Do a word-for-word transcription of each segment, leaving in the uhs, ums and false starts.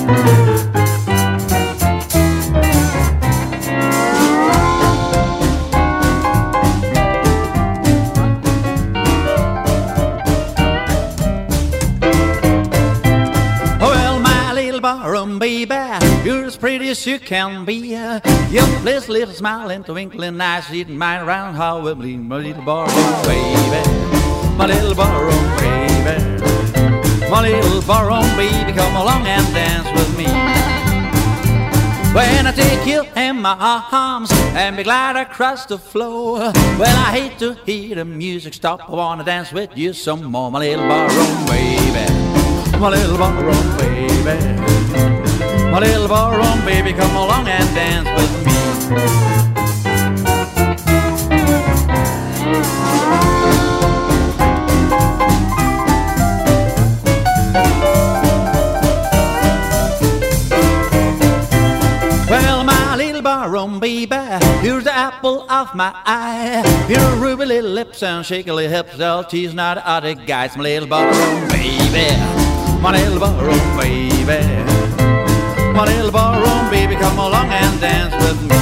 Barroom baby, you're as pretty as you can be. Your bliss, little smile and twinkling eyes, eating mine around how we bleed. My little barroom baby, my little barroom baby, my little barroom baby, come along and dance with me. When I take you in my arms and we glide across the floor, well, I hate to hear the music stop. I wanna dance with you some more, my little barroom baby, my little barroom baby, my little barroom baby, come along and dance with me. Well, my little barroom baby, you're the apple of my eye. Your ruby little lips and shaky hips, all teasing out the other guys. My little barroom baby, my little barroom baby, my little barroom baby, come along and dance with me.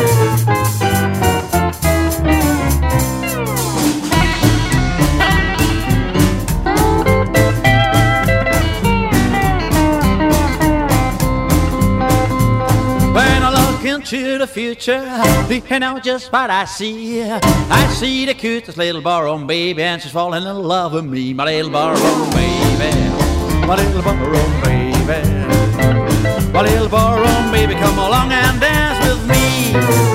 When I look into the future, you know just what I see. I see the cutest little barroom baby, and she's falling in love with me. My little barroom baby, my little barroom baby, my little barroom baby, come along and dance with me.